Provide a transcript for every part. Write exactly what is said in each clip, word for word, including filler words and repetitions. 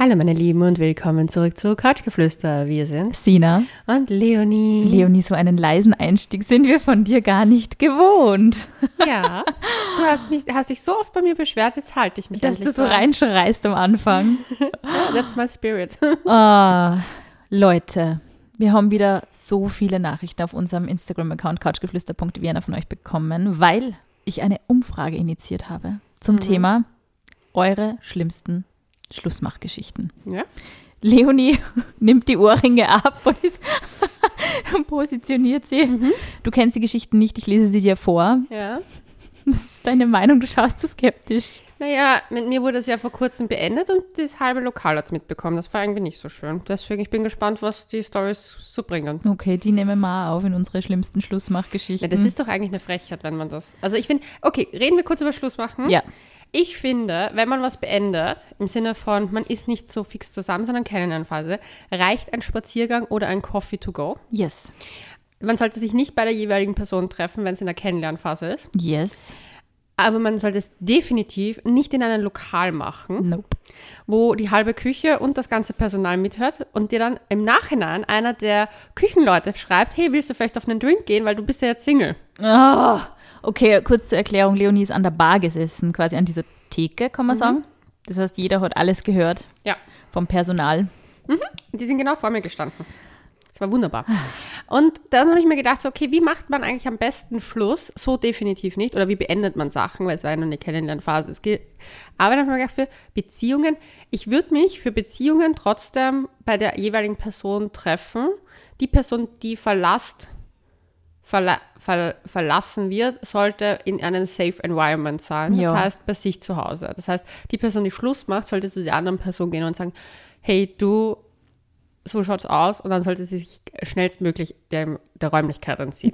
Hallo meine Lieben und willkommen zurück zu Couchgeflüster. Wir sind Sina und Leonie. Leonie, so einen leisen Einstieg sind wir von dir gar nicht gewohnt. Ja, du hast, mich, hast dich so oft bei mir beschwert, jetzt halte ich mich Dass du so dran. reinschreist am Anfang. That's my spirit. Oh, Leute, wir haben wieder so viele Nachrichten auf unserem Instagram-Account couchgeflüster punkt vienna von euch bekommen, weil ich eine Umfrage initiiert habe zum mhm. Thema eure schlimmsten Schlussmachgeschichten. Ja. Leonie nimmt die Ohrringe ab und ist positioniert sie. Mhm. Du kennst die Geschichten nicht, ich lese sie dir vor. Ja. Was ist deine Meinung? Du schaust so skeptisch. Naja, mit mir wurde es ja vor kurzem beendet und das halbe Lokal hat es mitbekommen. Das war irgendwie nicht so schön. Deswegen, ich bin gespannt, was die Storys so bringen. Okay, die nehmen wir mal auf in unsere schlimmsten Schlussmachgeschichten. Ja, das ist doch eigentlich eine Frechheit, wenn man das... Also ich finde... Okay, reden wir kurz über Schlussmachen. Ja. Ich finde, wenn man was beendet, im Sinne von, man ist nicht so fix zusammen, sondern Kennenlernphase, reicht ein Spaziergang oder ein Coffee to go. Yes. Man sollte sich nicht bei der jeweiligen Person treffen, wenn es in der Kennenlernphase ist. Yes. Aber man sollte es definitiv nicht in einem Lokal machen, nope. wo die halbe Küche und das ganze Personal mithört und dir dann im Nachhinein einer der Küchenleute schreibt, hey, willst du vielleicht auf einen Drink gehen, weil du bist ja jetzt Single. Oh. Okay, kurz zur Erklärung, Leonie ist an der Bar gesessen, quasi an dieser Theke, kann man mhm. sagen. Das heißt, jeder hat alles gehört ja. vom Personal. Mhm. Die sind genau vor mir gestanden. Das war wunderbar. Und dann habe ich mir gedacht, so, okay, wie macht man eigentlich am besten Schluss? So definitiv nicht. Oder wie beendet man Sachen, weil es war ja noch eine Kennenlernphase. Es geht. Aber dann habe ich mir gedacht, für Beziehungen, ich würde mich für Beziehungen trotzdem bei der jeweiligen Person treffen. Die Person, die verlasst, Verla- ver- verlassen wird, sollte in einem safe environment sein. Das ja. heißt, bei sich zu Hause. Das heißt, die Person, die Schluss macht, sollte zu der anderen Person gehen und sagen, hey, du, so schaut's aus. Und dann sollte sie sich schnellstmöglich der, der Räumlichkeit anziehen.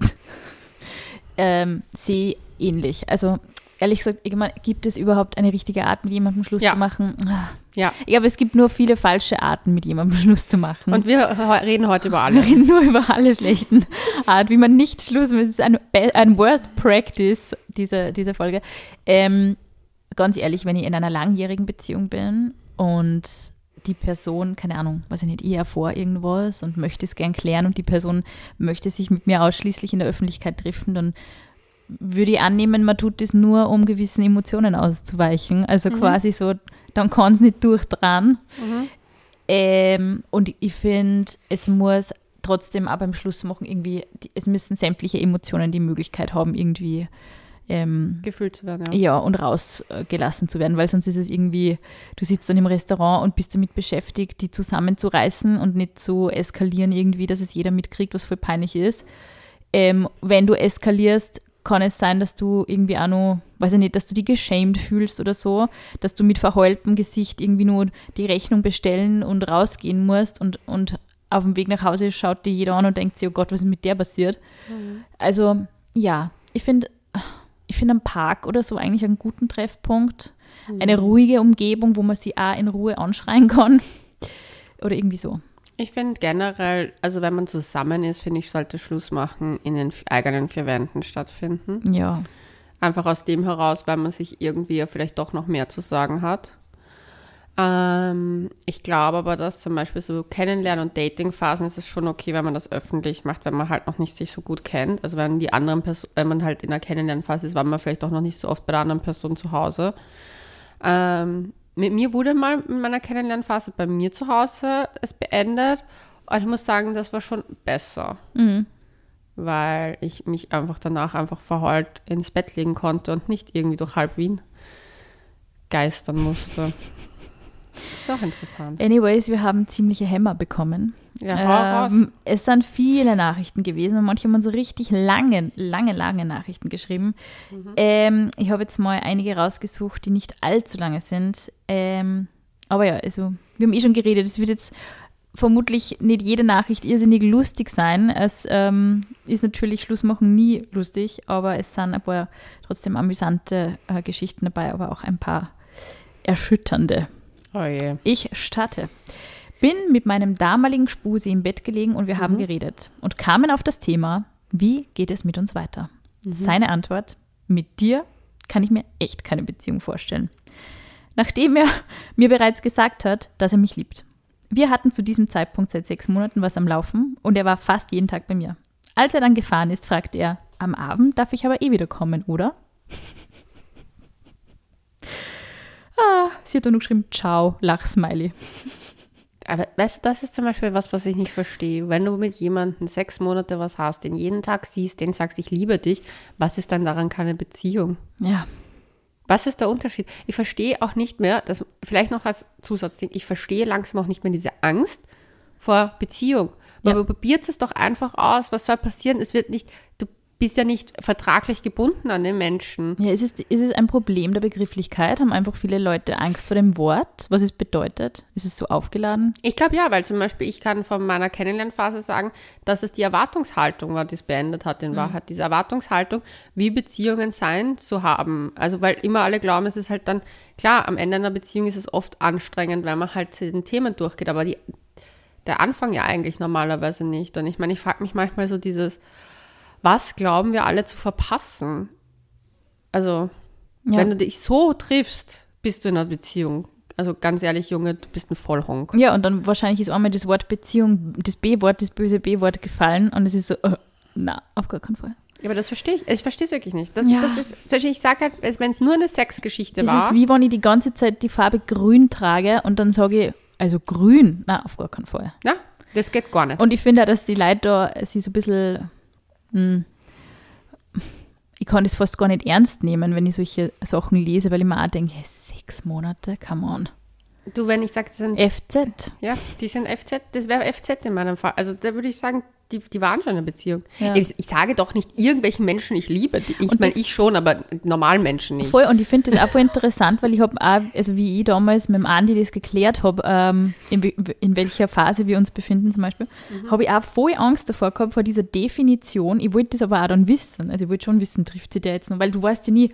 ähm, sehe ähnlich. Also, ehrlich gesagt, ich meine, gibt es überhaupt eine richtige Art, mit jemandem Schluss ja. zu machen? Ja. Ich glaube, es gibt nur viele falsche Arten, mit jemandem Schluss zu machen. Und wir reden heute über alle. Wir reden nur über alle schlechten Arten, wie man nicht Schluss macht. Es ist ein, ein Worst Practice, diese, diese Folge. Ähm, ganz ehrlich, wenn ich in einer langjährigen Beziehung bin und die Person, keine Ahnung, weiß ich nicht, ich erfahre irgendwas und möchte es gern klären und die Person möchte sich mit mir ausschließlich in der Öffentlichkeit treffen, dann würde ich annehmen, man tut das nur, um gewissen Emotionen auszuweichen. Also mhm. quasi so, dann kann es nicht durch dran. Mhm. Ähm, und ich finde, es muss trotzdem auch beim Schluss machen irgendwie, es müssen sämtliche Emotionen die Möglichkeit haben, irgendwie ähm, gefühlt zu werden, ja. Ja, und rausgelassen zu werden, weil sonst ist es irgendwie, du sitzt dann im Restaurant und bist damit beschäftigt, die zusammenzureißen und nicht zu eskalieren irgendwie, dass es jeder mitkriegt, was voll peinlich ist. Ähm, wenn du eskalierst, kann es sein, dass du irgendwie auch noch, weiß ich nicht, dass du dich geschämt fühlst oder so, dass du mit verheultem Gesicht irgendwie nur die Rechnung bestellen und rausgehen musst und, und auf dem Weg nach Hause schaut dir jeder an und denkt sich, oh Gott, was ist mit der passiert? Mhm. Also, ja, ich finde, ich finde am Park oder so eigentlich einen guten Treffpunkt, mhm. eine ruhige Umgebung, wo man sie auch in Ruhe anschreien kann oder irgendwie so. Ich finde generell, also wenn man zusammen ist, finde ich, sollte Schluss machen in den eigenen vier Wänden stattfinden. Ja. Einfach aus dem heraus, weil man sich irgendwie ja vielleicht doch noch mehr zu sagen hat. Ähm, ich glaube aber, dass zum Beispiel so Kennenlernen- und Datingphasen ist es schon okay, wenn man das öffentlich macht, wenn man halt noch nicht sich so gut kennt. Also wenn die anderen Person, wenn man halt in der Kennenlernphase ist, war man vielleicht auch noch nicht so oft bei der anderen Person zu Hause. Ähm, Mit mir wurde mal in meiner Kennenlernphase bei mir zu Hause es beendet und ich muss sagen, das war schon besser, mhm. weil ich mich einfach danach einfach verheult ins Bett legen konnte und nicht irgendwie durch halb Wien geistern musste. Das ist auch interessant. Anyways, wir haben ziemliche Hämmer bekommen. Ja, hau raus. Ähm, es sind viele Nachrichten gewesen und manche haben uns richtig lange, lange, lange Nachrichten geschrieben. Mhm. Ähm, ich habe jetzt mal einige rausgesucht, die nicht allzu lange sind. Ähm, aber ja, also wir haben eh schon geredet. Es wird jetzt vermutlich nicht jede Nachricht irrsinnig lustig sein. Es ähm, ist natürlich Schlussmachen nie lustig, aber es sind ein paar trotzdem amüsante äh, Geschichten dabei, aber auch ein paar erschütternde. Oh je. Ich starte. Bin mit meinem damaligen Spusi im Bett gelegen und wir mhm. haben geredet und kamen auf das Thema, wie geht es mit uns weiter? Mhm. Seine Antwort, mit dir kann ich mir echt keine Beziehung vorstellen. nachdem er mir bereits gesagt hat, dass er mich liebt. Wir hatten zu diesem Zeitpunkt seit sechs Monaten was am Laufen und er war fast jeden Tag bei mir. Als er dann gefahren ist, fragte er, am Abend darf ich aber eh wieder kommen, oder? ah, sie hat dann nur geschrieben, ciao, Lachsmiley. Aber weißt du, das ist zum Beispiel was, was ich nicht verstehe. Wenn du mit jemandem sechs Monate was hast, den jeden Tag siehst, den sagst, ich liebe dich, was ist dann daran keine Beziehung? Ja. Was ist der Unterschied? Ich verstehe auch nicht mehr, das vielleicht noch als Zusatzding, ich verstehe langsam auch nicht mehr diese Angst vor Beziehung. Weil Ja. man probiert es doch einfach aus, was soll passieren? Es wird nicht, du bist ja nicht vertraglich gebunden an den Menschen. Ja, es ist, es ist ein Problem der Begrifflichkeit. Haben einfach viele Leute Angst vor dem Wort, was es bedeutet? Ist es so aufgeladen? Ich glaube ja, weil zum Beispiel ich kann von meiner Kennenlernphase sagen, dass es die Erwartungshaltung war, die es beendet hat in Wahrheit. Diese Erwartungshaltung, wie Beziehungen sein zu haben. Also weil immer alle glauben, es ist halt dann, klar, am Ende einer Beziehung ist es oft anstrengend, weil man halt zu den Themen durchgeht, aber die, der Anfang ja eigentlich normalerweise nicht. Und ich meine, ich frage mich manchmal so dieses, was glauben wir alle zu verpassen? Also, Ja. wenn du dich so triffst, bist du in einer Beziehung. Also ganz ehrlich, Junge, du bist ein Vollhonk. Ja, und dann wahrscheinlich ist einmal das Wort Beziehung, das B-Wort, das böse B-Wort gefallen und es ist so, äh, na, auf gar keinen Fall. Ja, aber das verstehe ich. Ich verstehe es wirklich nicht. Das, Ja. das ist, zum Beispiel, ich sage halt, wenn es nur eine Sexgeschichte Das war. ist wie wenn ich die ganze Zeit die Farbe grün trage und dann sage ich, also grün, na, auf gar keinen Fall. Ja, das geht gar nicht. Und ich finde auch, dass die Leute da, sie so ein bisschen, hm, ich kann das fast gar nicht ernst nehmen, wenn ich solche Sachen lese, weil ich mir auch denke, hey, sechs Monate, come on. Du, wenn ich sage, das sind, F Z. ja, die sind F Z, das wäre F Z in meinem Fall. Also da würde ich sagen, die, die waren schon in einer Beziehung. Ja. Ich, ich sage doch nicht irgendwelchen Menschen, ich liebe die. Ich Und meine, das- ich schon, aber normalen Menschen nicht. Voll, und ich finde das auch voll interessant, weil ich habe auch, also wie ich damals mit dem Andi das geklärt habe, ähm, in, we- in welcher Phase wir uns befinden zum Beispiel, habe ich auch voll Angst davor gehabt, vor dieser Definition. Ich wollte das aber auch dann wissen. Also ich wollte schon wissen, trifft sie der jetzt noch, weil du weißt ja nie,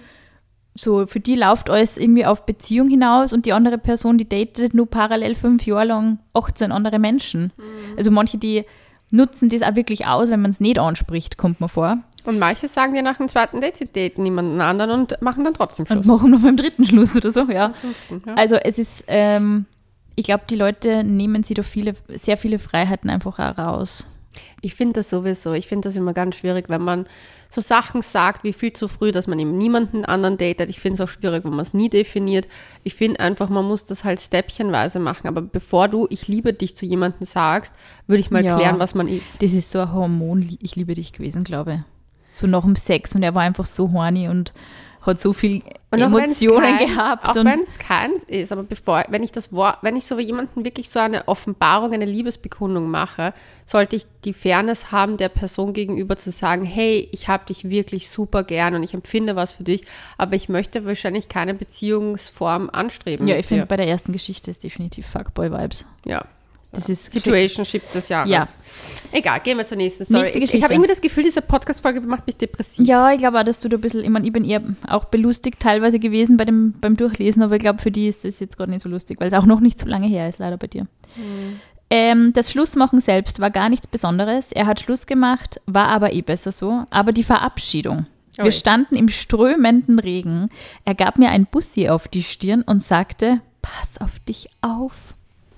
so für die läuft alles irgendwie auf Beziehung hinaus und die andere Person, die datet nur parallel fünf Jahre lang achtzehn andere Menschen. Also manche, die nutzen das auch wirklich aus, wenn man es nicht anspricht, kommt mir vor. Und manche sagen dir nach dem zweiten Date, sie daten niemanden anderen und machen dann trotzdem Schluss. Und machen noch beim dritten Schluss oder so, ja. Fünften, ja. Also es ist, ähm, ich glaube, die Leute nehmen sich da viele, sehr viele Freiheiten einfach auch raus. Ich finde das sowieso, ich finde das immer ganz schwierig, wenn man so Sachen sagt, wie viel zu früh, dass man eben niemanden anderen datet. Ich finde es auch schwierig, wenn man es nie definiert. Ich finde einfach, man muss das halt stäbchenweise machen. Aber bevor du ich liebe dich zu jemandem sagst, würde ich mal Ja. klären, was man ist. Das ist so ein Hormon, ich liebe dich gewesen, glaube ich. So nach dem Sex und er war einfach so horny und hat so viel Und auch Emotionen wenn's kein, gehabt. Auch und wenn es keins ist, aber bevor, wenn ich das Wort, wenn ich so jemanden wirklich so eine Offenbarung, eine Liebesbekundung mache, sollte ich die Fairness haben, der Person gegenüber zu sagen, hey, ich habe dich wirklich super gern und ich empfinde was für dich, aber ich möchte wahrscheinlich keine Beziehungsform anstreben. ja, mit ich finde, dir. bei der ersten Geschichte ist definitiv Fuckboy-Vibes. Ja. Das ist Situationship des Jahres. Ja. Egal, gehen wir zur nächsten Story. Nächste Ich, ich Geschichte. habe irgendwie das Gefühl, diese Podcast-Folge macht mich depressiv. Ja, ich glaube auch, dass du da ein bisschen, ich meine, ich bin eher auch belustigt teilweise gewesen bei dem, beim Durchlesen, aber ich glaube, für die ist das jetzt gerade nicht so lustig, weil es auch noch nicht so lange her ist, leider bei dir. Hm. Ähm, das Schlussmachen selbst war gar nichts Besonderes. Er hat Schluss gemacht, war aber eh besser so. Aber die Verabschiedung. Wir Ui. standen im strömenden Regen. Er gab mir ein Bussi auf die Stirn und sagte, pass auf dich auf.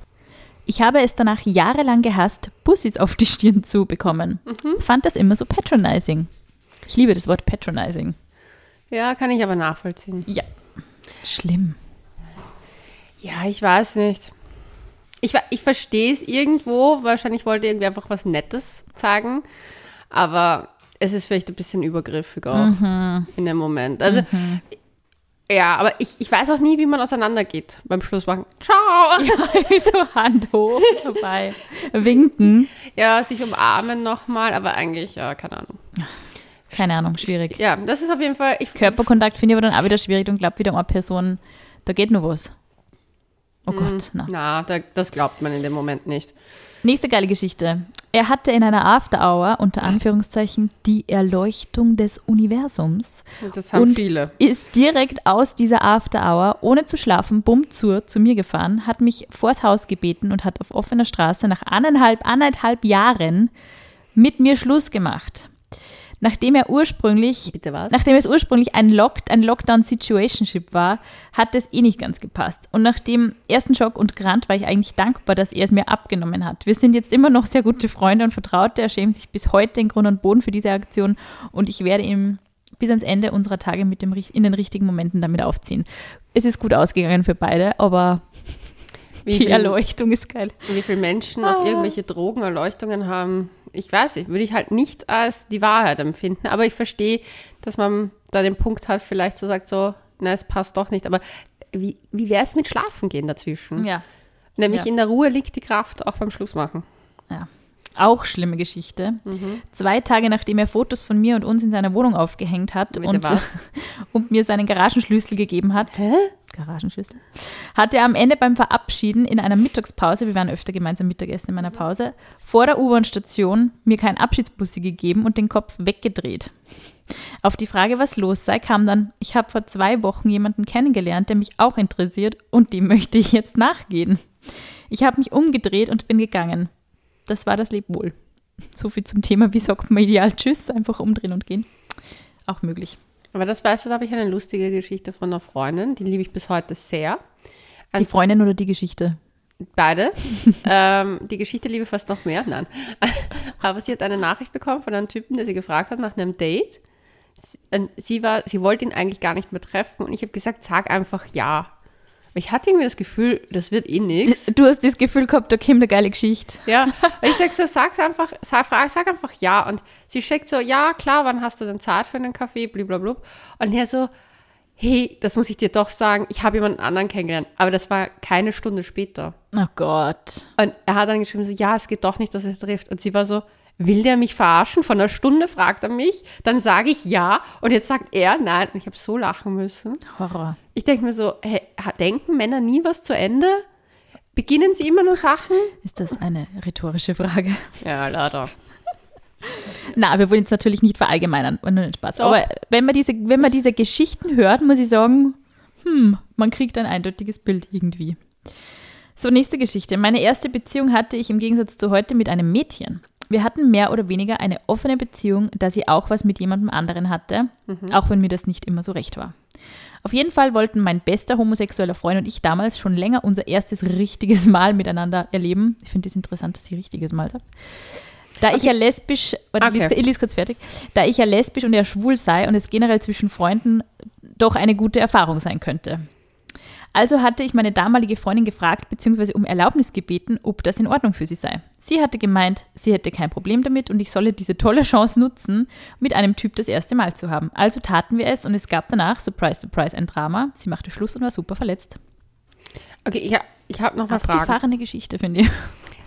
Ich habe es danach jahrelang gehasst, Bussis auf die Stirn zu bekommen. Mhm. Fand das immer so patronizing. Ich liebe das Wort patronizing. Ja, kann ich aber nachvollziehen. Ja, schlimm. Ja, ich weiß nicht. Ich, wa- ich verstehe es irgendwo. Wahrscheinlich wollte irgendwie einfach was Nettes zeigen. Aber es ist vielleicht ein bisschen übergriffig auch in dem Moment. Also, ja, aber ich, ich weiß auch nie, wie man auseinandergeht beim Schlussmachen. Ciao! Ja, so Hand hoch dabei. Winken. Ja, sich umarmen nochmal, aber eigentlich, ja, keine Ahnung. Keine Ahnung, schwierig. Ja, das ist auf jeden Fall. Ich, Körperkontakt finde ich aber dann auch wieder schwierig und glaube wieder um eine Person, da geht nur was. Oh Gott, na. Na, da, das glaubt man in dem Moment nicht. Nächste geile Geschichte. Er hatte in einer After Hour, unter Anführungszeichen, die Erleuchtung des Universums. Und das haben Und viele. ist direkt aus dieser After Hour, ohne zu schlafen, bumm zur, zu mir gefahren, hat mich vors Haus gebeten und hat auf offener Straße nach anderthalb, anderthalb Jahren mit mir Schluss gemacht. Nachdem er ursprünglich, Bitte was? nachdem es ursprünglich ein, Lock, ein Lockdown-Situationship war, hat es eh nicht ganz gepasst. Und nach dem ersten Schock und Grant war ich eigentlich dankbar, dass er es mir abgenommen hat. Wir sind jetzt immer noch sehr gute Freunde und Vertraute. Er schämt sich bis heute in Grund und Boden für diese Aktion und ich werde ihm bis ans Ende unserer Tage mit dem, in den richtigen Momenten damit aufziehen. Es ist gut ausgegangen für beide, aber wie die viel, Erleuchtung ist geil. Wie viele Menschen ah. auf irgendwelche Drogenerleuchtungen haben, ich weiß nicht, würde ich halt nicht als die Wahrheit empfinden, aber ich verstehe, dass man da den Punkt hat, vielleicht so sagt so, na, es passt doch nicht, aber wie, wie wäre es mit Schlafen gehen dazwischen? Ja. Nämlich ja. in der Ruhe liegt die Kraft, auch beim Schlussmachen. Ja. Auch schlimme Geschichte. Mhm. Zwei Tage nachdem er Fotos von mir und uns in seiner Wohnung aufgehängt hat und, und mir seinen Garagenschlüssel gegeben hat, Hä? Garagenschlüssel, hat er am Ende beim Verabschieden in einer Mittagspause, wir waren öfter gemeinsam Mittagessen in meiner Pause, vor der U-Bahn-Station mir keinen Abschiedsbussi gegeben und den Kopf weggedreht. Auf die Frage, was los sei, kam dann, ich habe vor zwei Wochen jemanden kennengelernt, der mich auch interessiert und dem möchte ich jetzt nachgehen. Ich habe mich umgedreht und bin gegangen. Das war das Lebwohl. So viel zum Thema, wie sagt man ideal Tschüss, einfach umdrehen und gehen. Auch möglich. Aber das weißt du, da habe ich eine lustige Geschichte von einer Freundin, die liebe ich bis heute sehr. Die Freundin oder die Geschichte? Beide. ähm, die Geschichte liebe ich fast noch mehr, nein. Aber sie hat eine Nachricht bekommen von einem Typen, der sie gefragt hat nach einem Date. Sie, war, sie wollte ihn eigentlich gar nicht mehr treffen und ich habe gesagt, sag einfach ja. Ich hatte irgendwie das Gefühl, das wird eh nichts. Du hast das Gefühl gehabt, da kommt eine geile Geschichte. Ja, ich sag so, sag's einfach, sag, sag einfach ja. Und sie schickt so, ja, klar, wann hast du denn Zeit für einen Kaffee, blablabla. Und er so, hey, das muss ich dir doch sagen, ich habe jemanden anderen kennengelernt. Aber das war keine Stunde später. Oh Gott. Und er hat dann geschrieben so, ja, es geht doch nicht, dass es trifft. Und sie war so, will der mich verarschen? Von einer Stunde fragt er mich, dann sage ich ja und jetzt sagt er nein. Und ich habe so lachen müssen. Horror. Ich denke mir so, hey, denken Männer nie was zu Ende? Beginnen sie immer nur Sachen? Ist das eine rhetorische Frage? Ja, leider. Na, wir wollen jetzt natürlich nicht verallgemeinern, nur nicht Spaß. Doch. Aber wenn man, diese, wenn man diese Geschichten hört, muss ich sagen, hm, man kriegt ein eindeutiges Bild irgendwie. So, nächste Geschichte. Meine erste Beziehung hatte ich im Gegensatz zu heute mit einem Mädchen. Wir hatten mehr oder weniger eine offene Beziehung, da sie auch was mit jemandem anderen hatte, mhm. auch wenn mir das nicht immer so recht war. Auf jeden Fall wollten mein bester homosexueller Freund und ich damals schon länger unser erstes richtiges Mal miteinander erleben. Ich finde es das interessant, dass sie richtiges Mal sagt. Da okay. ich ja lesbisch, warte, okay. ich lese kurz fertig, da ich ja lesbisch und er schwul sei und es generell zwischen Freunden doch eine gute Erfahrung sein könnte. Also hatte ich meine damalige Freundin gefragt bzw. um Erlaubnis gebeten, ob das in Ordnung für sie sei. Sie hatte gemeint, sie hätte kein Problem damit und ich solle diese tolle Chance nutzen, mit einem Typ das erste Mal zu haben. Also taten wir es und es gab danach, surprise, surprise, ein Drama. Sie machte Schluss und war super verletzt. Okay, ich, ich habe noch mal Fragen. Abgefahrene Geschichte, finde ich.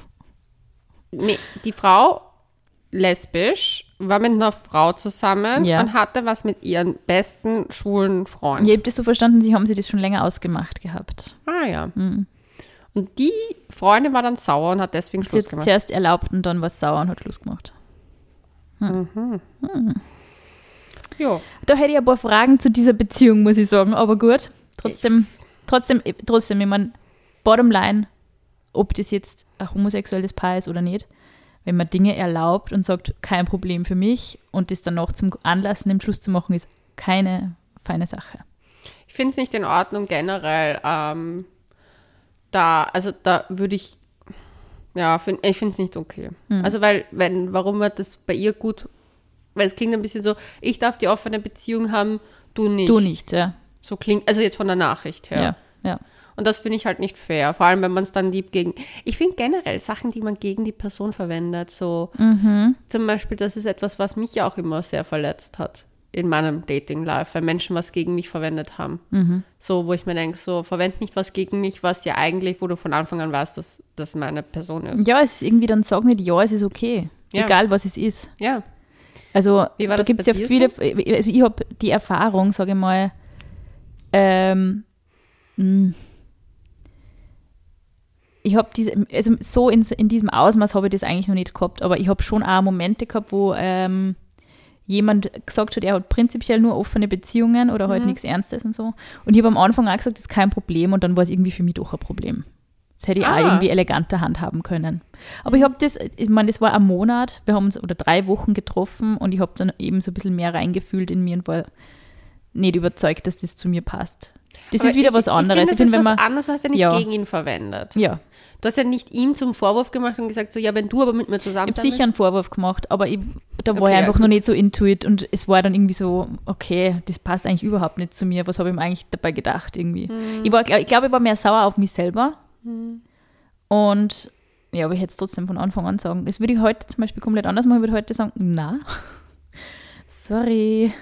Nee, die Frau, lesbisch, war mit einer Frau zusammen ja. und hatte was mit ihren besten schwulen Freund. Ihr habt das so verstanden, sie haben sie das schon länger ausgemacht gehabt. Ah ja. Mhm. Und die Freundin war dann sauer und hat deswegen Schluss sie hat gemacht. Zuerst erlaubt und dann war es sauer und hat Schluss gemacht. Hm. Mhm. Hm. Jo. Da hätte ich ein paar Fragen zu dieser Beziehung, muss ich sagen, aber gut. Trotzdem, trotzdem, trotzdem, ich meine, bottom line, ob das jetzt ein homosexuelles Paar ist oder nicht, wenn man Dinge erlaubt und sagt, kein Problem für mich und das dann noch zum Anlass nimmt, Schluss zu machen, ist keine feine Sache. Ich finde es nicht in Ordnung generell, ähm, da, also da würde ich, ja, find, ich finde es nicht okay. Mhm. Also weil, wenn, warum wird das bei ihr gut, weil es klingt ein bisschen so, ich darf die offene Beziehung haben, du nicht. Du nicht, ja. So klingt, also jetzt von der Nachricht her. Ja, ja. Und das finde ich halt nicht fair, vor allem wenn man es dann lieb gegen, ich finde generell Sachen, die man gegen die Person verwendet, so mhm. zum Beispiel, das ist etwas, was mich ja auch immer sehr verletzt hat in meinem Dating-Life, wenn Menschen was gegen mich verwendet haben. Mhm. So, wo ich mir denke, so, verwend nicht was gegen mich, was ja eigentlich, wo du von Anfang an weißt, dass das meine Person ist. Ja, es ist irgendwie dann sagen nicht, ja, es ist okay, ja. egal was es ist. Ja. Also Wie war da das gibt es ja bei dir viele, so? also ich habe die Erfahrung, sage ich mal, ähm, mh, ich habe diese, also so in, in diesem Ausmaß habe ich das eigentlich noch nicht gehabt, aber ich habe schon auch Momente gehabt, wo ähm, jemand gesagt hat, er hat prinzipiell nur offene Beziehungen oder halt mhm. nichts Ernstes und so. Und ich habe am Anfang auch gesagt, das ist kein Problem und dann war es irgendwie für mich doch ein Problem. Das hätte ich Ah. auch irgendwie eleganter handhaben können. Aber ich habe das, ich meine, das war ein Monat, wir haben uns oder drei Wochen getroffen und ich habe dann eben so ein bisschen mehr reingefühlt in mir und war nicht überzeugt, dass das zu mir passt. Das Aber ist wieder ich, was anderes. Ich finde, das Ich find, ist wenn was man, anderes, du hast ja nicht Ja. gegen ihn verwendet. ja, Du hast ja nicht ihm zum Vorwurf gemacht und gesagt, so, ja, wenn du aber mit mir ich zusammen habe sein sicher einen Vorwurf gemacht, aber ich, da war Okay, ich ja, einfach gut. noch nicht so into it und es war dann irgendwie so, okay, das passt eigentlich überhaupt nicht zu mir. Was habe ich mir eigentlich dabei gedacht irgendwie? Hm. Ich, war, ich glaube, ich war mehr sauer auf mich selber und ja, aber ich hätte es trotzdem von Anfang an sagen. Das würde ich heute zum Beispiel komplett anders machen. Ich würde heute sagen, na, sorry.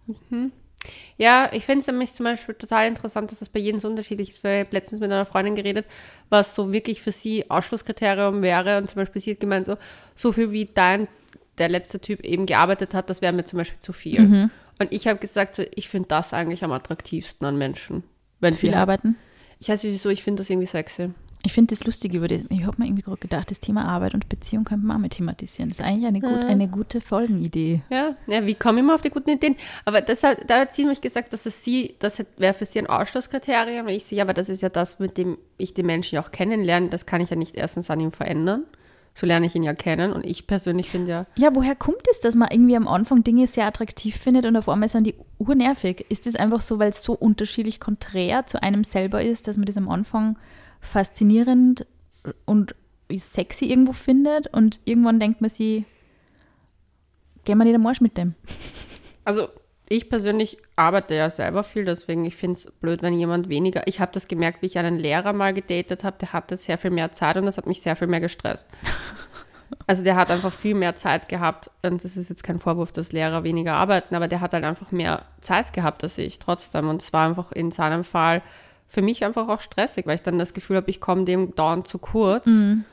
Ja, ich finde es nämlich zum Beispiel total interessant, dass das bei jedem so unterschiedlich ist, weil ich habe letztens mit einer Freundin geredet, was so wirklich für sie Ausschlusskriterium wäre und zum Beispiel sie hat gemeint, so, so viel wie dein, der letzte Typ eben gearbeitet hat, das wäre mir zum Beispiel zu viel. Mhm. Und ich habe gesagt, so, ich finde das eigentlich am attraktivsten an Menschen. Wenn Viel sie- arbeiten. Ich weiß nicht wieso, ich finde das irgendwie sexy. Ich finde das lustig über das. Ich habe mir irgendwie gerade gedacht, das Thema Arbeit und Beziehung könnte man auch mit thematisieren. Das ist eigentlich eine, gut, eine gute Folgenidee. Ja, ja, wie komme ich immer auf die guten Ideen? Aber deshalb, da hat sie mich gesagt, dass es sie, das wäre für sie ein Ausschlusskriterium. Und ich so, ja, aber das ist ja das, mit dem ich den Menschen ja auch kennenlerne. Das kann ich ja nicht erstens an ihm verändern. So lerne ich ihn ja kennen. Und ich persönlich finde ja, Ja, woher kommt es, dass man irgendwie am Anfang Dinge sehr attraktiv findet und auf einmal sind die urnervig? Ist das einfach so, weil es so unterschiedlich konträr zu einem selber ist, dass man das am Anfang faszinierend und sexy irgendwo findet und irgendwann denkt man sich, gehen wir nicht am Marsch mit dem. also ich persönlich arbeite ja selber viel, deswegen ich finde es blöd, wenn jemand weniger, ich habe das gemerkt, wie ich einen Lehrer mal gedatet habe, der hatte sehr viel mehr Zeit und das hat mich sehr viel mehr gestresst. Also der hat einfach viel mehr Zeit gehabt und das ist jetzt kein Vorwurf, dass Lehrer weniger arbeiten, aber der hat halt einfach mehr Zeit gehabt als ich trotzdem und es war einfach in seinem Fall für mich einfach auch stressig, weil ich dann das Gefühl habe, ich komme dem dauernd zu kurz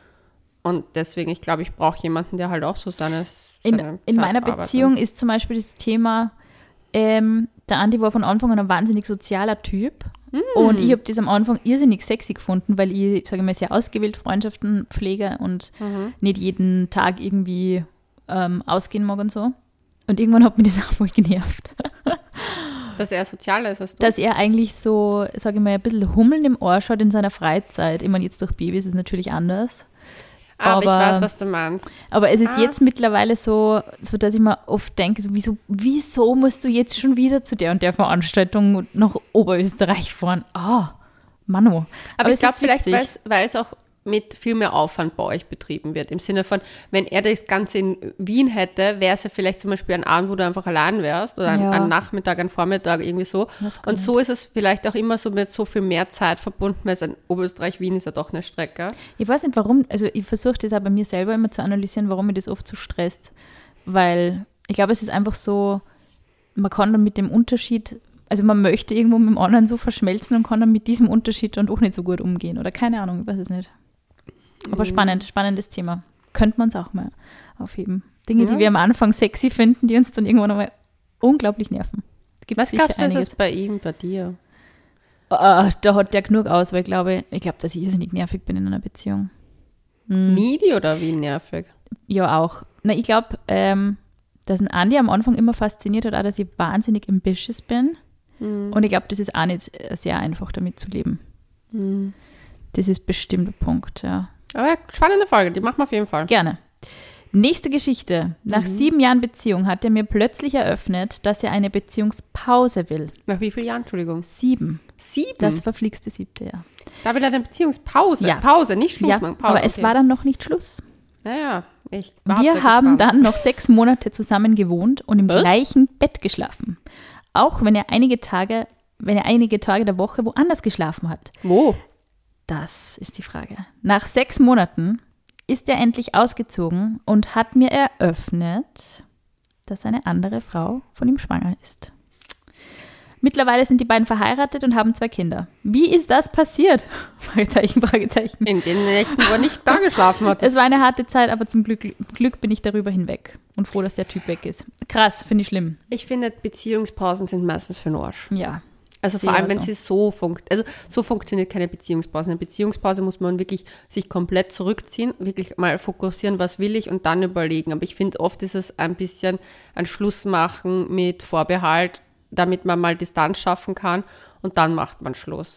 und deswegen, ich glaube, ich brauche jemanden, der halt auch so seine, In, seine in Zeit meiner arbeitet. Beziehung ist zum Beispiel das Thema, ähm, der Andi war von Anfang an ein wahnsinnig sozialer Typ und ich habe das am Anfang irrsinnig sexy gefunden, weil ich, sage ich mal, sehr ausgewählt Freundschaften pflege und nicht jeden Tag irgendwie ähm, ausgehen mag und so. Und irgendwann hat mich das auch voll genervt. Dass er sozialer ist als du. Dass er eigentlich so, sage ich mal, ein bisschen Hummeln im Ohr schaut in seiner Freizeit. Ich meine, jetzt durch Babys ist es natürlich anders. Ah, aber ich aber- weiß, was du meinst. Aber es ist Ah. jetzt mittlerweile so, so, dass ich mir oft denke, so, wieso, wieso musst du jetzt schon wieder zu der und der Veranstaltung nach Oberösterreich fahren? Ah, Mano. Aber, ich es glaube ist vielleicht, witzig. weil es- weil es auch mit viel mehr Aufwand bei euch betrieben wird. Im Sinne von, wenn er das Ganze in Wien hätte, wäre es ja vielleicht zum Beispiel ein Abend, wo du einfach allein wärst oder ein, Ja. ein Nachmittag, ein Vormittag, irgendwie so. Das kann Und so ist es vielleicht auch immer so mit so viel mehr Zeit verbunden, weil es ein Oberösterreich-Wien ist ja doch eine Strecke. Ich weiß nicht, warum, also ich versuche das auch bei mir selber immer zu analysieren, warum mich das oft so stresst. Weil ich glaube, es ist einfach so, man kann dann mit dem Unterschied, also man möchte irgendwo mit dem anderen so verschmelzen und kann dann mit diesem Unterschied dann auch nicht so gut umgehen. Oder keine Ahnung, ich weiß es nicht. Aber spannend, spannendes Thema. Könnte man es auch mal aufheben. Dinge, Ja. die wir am Anfang sexy finden, die uns dann irgendwann einmal unglaublich nerven. Gibt Was sicher glaubst du, ist einiges. es bei ihm, bei dir? Ah, da hat der genug aus, weil ich glaube, ich glaube, dass ich irrsinnig nervig bin in einer Beziehung. Hm. Needy oder wie nervig? Ja, auch. Na, ich glaube, ähm, dass ein Andi am Anfang immer fasziniert hat, auch, dass ich wahnsinnig ambitious bin. Mhm. Und ich glaube, das ist auch nicht äh, sehr einfach, damit zu leben. Mhm. Das ist bestimmt ein Punkt, ja. Aber ja, spannende Folge, die machen wir auf jeden Fall. Gerne. Nächste Geschichte. Nach Mhm. sieben Jahren Beziehung hat er mir plötzlich eröffnet, dass er eine Beziehungspause will. Nach wie vielen Jahren, Entschuldigung? Sieben. Sieben? Das verflixte siebte Jahr. Da will er eine Beziehungspause. Ja. Pause, nicht Schluss Ja, machen. Pause. aber es okay. war dann noch nicht Schluss. Naja, ich warte Wir haben gespannt. dann noch sechs Monate zusammen gewohnt und im Was? gleichen Bett geschlafen. Auch wenn er einige Tage, wenn er einige Tage der Woche woanders geschlafen hat. Wo? Das ist die Frage. Nach sechs Monaten ist er endlich ausgezogen und hat mir eröffnet, dass eine andere Frau von ihm schwanger ist. Mittlerweile sind die beiden verheiratet und haben zwei Kinder. Wie ist das passiert? Fragezeichen, Fragezeichen. In den Nächten, wo er nicht da geschlafen hat. Es war eine harte Zeit, aber zum Glück, Glück bin ich darüber hinweg und froh, dass der Typ weg ist. Krass, finde ich schlimm. Ich finde, Beziehungspausen sind meistens für den Arsch. Ja. Also Sehe vor allem, auch wenn so. sie so funktioniert. Also so funktioniert keine Beziehungspause. Eine Beziehungspause muss man wirklich sich komplett zurückziehen, wirklich mal fokussieren, was will ich und dann überlegen. Aber ich finde, oft ist es ein bisschen ein Schluss machen mit Vorbehalt, damit man mal Distanz schaffen kann und dann macht man Schluss.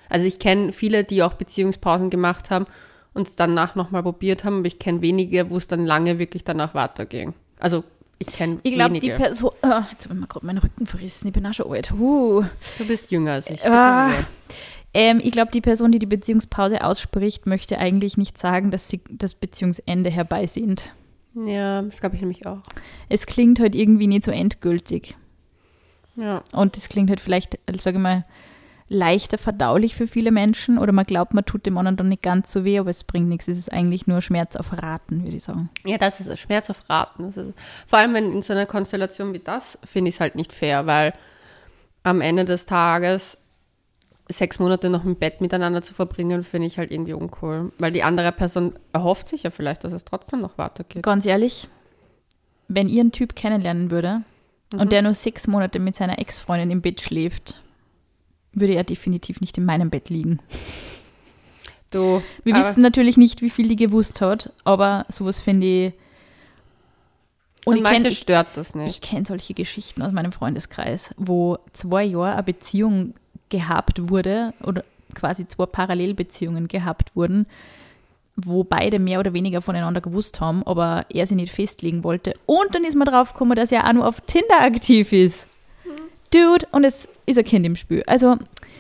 Also ich kenne viele, die auch Beziehungspausen gemacht haben und es danach nochmal probiert haben, aber ich kenne wenige, wo es dann lange wirklich danach weiterging. Also ich kenne wenige. Ich glaube, die Person, oh, jetzt habe ich mir gerade meinen Rücken verrissen, ich bin auch schon alt. Uh. Du bist jünger als ich. Ah. Ähm, ich glaube, die Person, die die Beziehungspause ausspricht, möchte eigentlich nicht sagen, dass sie das Beziehungsende herbeisehnt. Ja, das glaube ich nämlich auch. Es klingt halt irgendwie nicht so endgültig. Ja. Und das klingt halt vielleicht, sage ich mal, leichter verdaulich für viele Menschen oder man glaubt, man tut dem anderen dann nicht ganz so weh, aber es bringt nichts. Es ist eigentlich nur Schmerz auf Raten, würde ich sagen. Ja, das ist Schmerz auf Raten. Das ist, vor allem wenn in so einer Konstellation wie das, finde ich es halt nicht fair, weil am Ende des Tages sechs Monate noch im Bett miteinander zu verbringen, finde ich halt irgendwie uncool. Weil die andere Person erhofft sich ja vielleicht, dass es trotzdem noch weitergeht. Ganz ehrlich, wenn ihr einen Typ kennenlernen würde mhm. und der nur sechs Monate mit seiner Ex-Freundin im Bett schläft, würde er definitiv nicht in meinem Bett liegen. Du, Wir wissen natürlich nicht, wie viel die gewusst hat, aber sowas finde ich... Und, und ich manche kenn, stört das nicht. Ich kenne solche Geschichten aus meinem Freundeskreis, wo zwei Jahre eine Beziehung gehabt wurde oder quasi zwei Parallelbeziehungen gehabt wurden, wo beide mehr oder weniger voneinander gewusst haben, aber er sich nicht festlegen wollte. Und dann ist man drauf gekommen, dass er auch nur auf Tinder aktiv ist. Mhm. Dude, und es ist ein Kind im Spiel. Also,